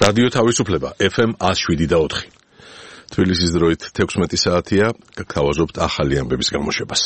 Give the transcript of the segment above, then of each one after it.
რადიო თავისუფლება FM 107.4. თბილისის დროით 16 საათია, გავაზობთ ახალი ამბების გამოშვებას.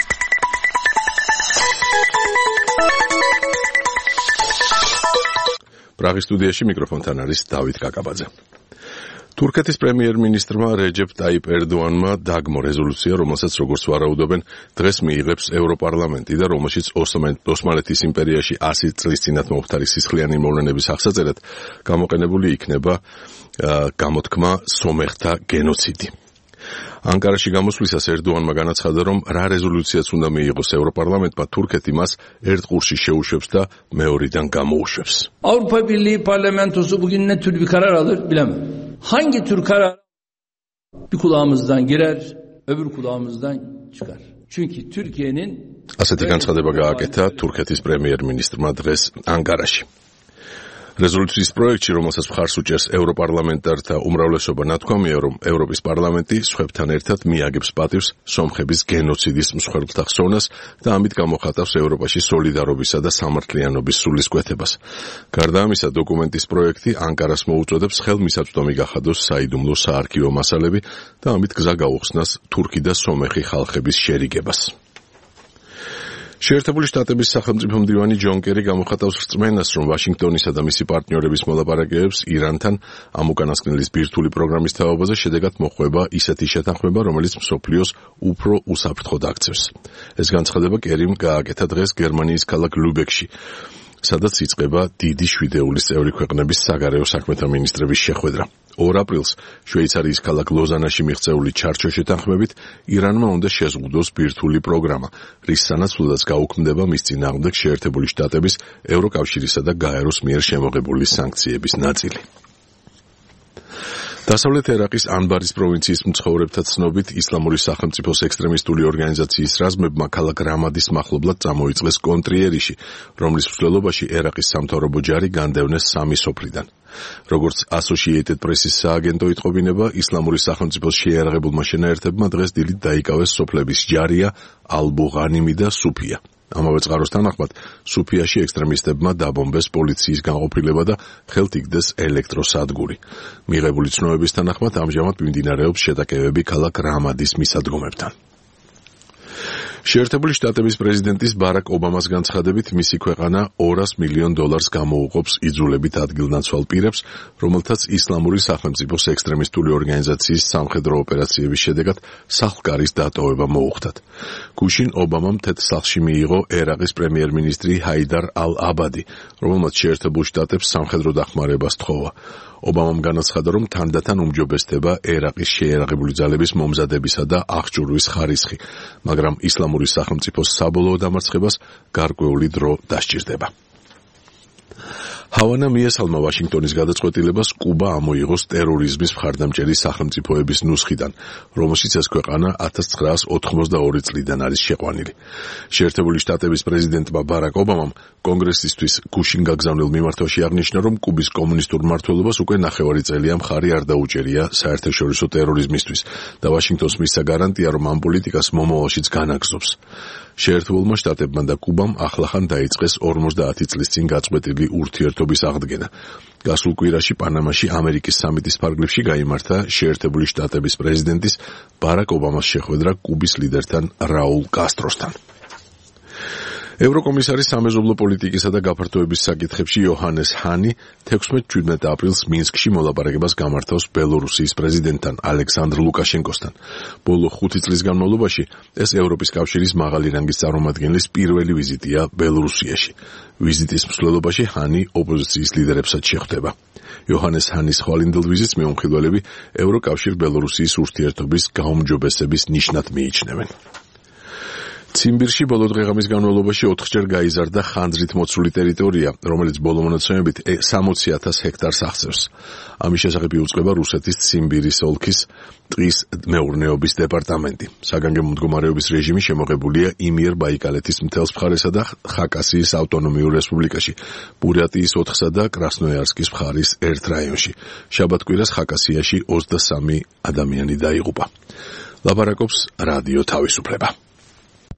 პრაღის სტუდიაში მიკროფონთან არის დავით კაკაბაძე. თურქეთის პრემიერ-მინისტრმა რეჯეპ ტაიპ ერდოანმა დაგმო რეზოლუცია, რომელსაც როგორც ვარაუდობენ, დღეს მიიღებს ევროპარლამენტი და რომელშიც ოსმალეთის იმპერიაში 100 წლის წინათ მომხდარი სისხლიანი მოვლენების აღსაწერად გამოყენებული იქნება გამოთქმა სომეხთა გენოციდი. ანკარაში გამოსვლისას ერდოანმა განაცხადა, რომ რა რეზოლუციაც უნდა მიიღოს ევროპარლამენტმა, თურქეთი მას ერთ ყურში შეუშვებს და მეორიდან გამოუშვებს. Avrupa Birliği parlamentosu bugün ne tür bir karar alır bilemem. Hangi tür karar bir kulağımızdan girer, öbür kulağımızdan çıkar. Çünkü Türkiye'nin ასეთი განცხადება გააკეთა თურქეთის პრემიერ-მინისტრმა დღეს ანკარაში. რეზოლუციის პროექტში, რომელსაც მხარს უჭერს ევროპარლამენტართა უმრავლესობა, ნათქვამია, რომ ევროპის პარლამენტი სხვებთან ერთად მიაგებს პატივს სომხების გენოციდის მსხვერპლთა ხსოვნას და ამით გამოხატავს ევროპაში სოლიდარობისა და სამართლიანობის სულისკვეთებას. გარდა ამისა, დოკუმენტის პროექტი ანკარას მოუწოდებს ხელმისაწვდომი გახადოს საიდუმლო საარქივო მასალები და ამით გზა გაუხსნას თურქი და სომეხი ხალხების შერიგებას. შეერთებული შტატების სახელმწიფო მდივანი ჯონ კერი გამოხატავს რწმენას, რომ ვაშინგტონისა და მისი პარტნიორების მოლაპარაკებებს ირანთან ამ უკანასკნელის ბირთვული პროგრამის თაობაზე შედეგად მოხვება ისეთი შეთანხმება, რომელიც მსოფლიოს უფრო უსაფრთხოდ აქცევს. ეს განცხადება კერიმ გააკეთა დღეს გერმანიის ქალაქ ლუბეკში, სადაც იწყება დიდი შვიდეულის წევრი ქვეყნების საგარეო საქმეთა მინისტრების შეხვედრა. 2 აპრილს შვეიცარიის ქალაქ ლოზანაში მიღწეული ჩარჩო შეთანხმებით ირანმა უნდა შეზღუდოს ბირთვული პროგრამა, რის სანაცვლოდაც გაუქმდება მის წინააღმდეგ შეერთებული შტატების, ევროკავშირისა და გაეროს მიერ შემოღებული სანქციების ნაწილი. დასავლეთ ერაყის ანბარის პროვინციის მცხოვრებთა ცნობით, ისლამური სახელმწიფოს ექსტრემისტული ორგანიზაციის რაზმებმა ქალაქ რამადის მახლობლად წამოიწყეს კონტრიერიში, რომლის მსვლელობაში ერაყის სამთავრობო ჯარი განდევნეს 3 სოფლიდან. როგორც Associated Press-ის სააგენტო იტყობინება, ისლამური სახელმწიფოს შეიარაღებულმა შენაერთებმა დღეს დილით დაიკავეს სოფლების ჯარია, ალბუღანიმი და სუფია. ამავე წყაროს თანახმად, სუფიაში ექსტრემისტებმა დაბომბეს პოლიციის განყოფილება და ხელთ იგდეს ელექტროსადგური. მიღებული ცნობების თანახმად, ამჟამად მიმდინარეობს შეტაკებები ქალაქ რამადის მისადგომებთან. შეერთებული შტატების პრეზიდენტის ბარაკ ობამას განცხადებით, მისი ქვეყანა $200 მილიონ გამოუყოფს იძულებით ადგილნაცვალ პირებს, რომელთაც ისლამური სახელმწიფოს ექსტრემისტული ორგანიზაციის სამხედრო ოპერაციების შედეგად სახლ-კარის დატოვება მოუხდათ. გუშინ ობამამ თეთრ სახლში მიიღო ერაყის პრემიერ-მინისტრი ჰაიდარ ალ-აბადი, რომელმაც შეერთებულ შტატებს სამხედრო დახმარებას თხოვა. ობამამ განაცხადა, რომ თანდათან უმჯობესდება ერაყის შეიარაღებული ძალების მომზადებისა და აღჭურვის ხარისხი, მაგრამ ისლამური სახელმწიფოს საბოლოო დამარცხებას გარკვეული დრო დასჭირდება. ჰავანა მიესალმა ვაშინგტონის გადაწყვეტილებას კუბა ამოიღოს ტერორიზმის მხარდამჭერი სახელმწიფოების ნუსხიდან, რომელშიც ეს ქვეყანა 1982 წლიდან არის შეყვანილი. შეერთებული შტატების პრეზიდენტმა ბარაკ ობამამ კონგრესისთვის გუშინ გაგზავნილ მიმართვაში აღნიშნა, რომ კუბის კომუნისტურ მმართველობას უკვე 9 წელია მხარი არ დაუჭერია საერთაშორისო ტერორიზმისთვის და ვაშინგტონს მისცა გარანტია, რომ ამ პოლიტიკას მომავალშიც განაგრძობს. შეერთებულმა შტატებმა და კუბამ ახლახან დაიწყეს 50 წლის წინ გაწყვეტილი ურთიერთობის აღდგენა. გასულ კვირაში პანამაში ამერიკის სამიტის ფარგლებში გაიმართა შეერთებული შტატების პრეზიდენტის ბარაკ ობამას შეხვედრა კუბის ლიდერთან რაულ კასტროსთან. ევროკომისარის სამეზობლო პოლიტიკისა და გაფართოების საკითხებში იოჰანეს ჰანი 16-17 აპრილს მინსკში მოლაპარაკებას გამართავს ბელორუსიის პრეზიდენტთან ალექსანდრ ლუკაშენკოსთან. ბოლო 5 წლის განმავლობაში ეს ევროპის კავშირის მაღალი რანგის წარმომადგენლის პირველი ვიზიტია ბელორუსიაში. ვიზიტის მსვლელობაში ჰანი ოპოზიციის ლიდერებსაც შეხვდება. იოჰანეს ჰანის ხვალინდელ ვიზიტს მეუმხილველები ევროკავშირ-ბელორუსიის ურთიერთობის გაუმჯობესების ნიშნად მიიჩნევენ. ციმბირში ბოლო დღეღამის განმავლობაში 4-ჯერ გაიზარდა ხანძრით მოცული ტერიტორია, რომელიც ბოლო მონაცემებით 60,000 ჰექტარს აღწევს. ამის შესახებ იუწყება რუსეთის ციმბირის ოლქის ტყის მეურნეობის დეპარტამენტი. საგანგებო მდგომარეობის რეჟიმი შემოღებულია იმიერ-ბაიკალეთის მთელს მხარესა და ხაკასიის ავტონომიურ რესპუბლიკაში, ბურიატიის 4-სა და კრასნოიარსკის მხარის ერთ რაიონში. შაბათ-კვირას ხაკასიაში 23 ადამიანი დაიღუპა. ლაპარაკობს რადიო თავისუფლება.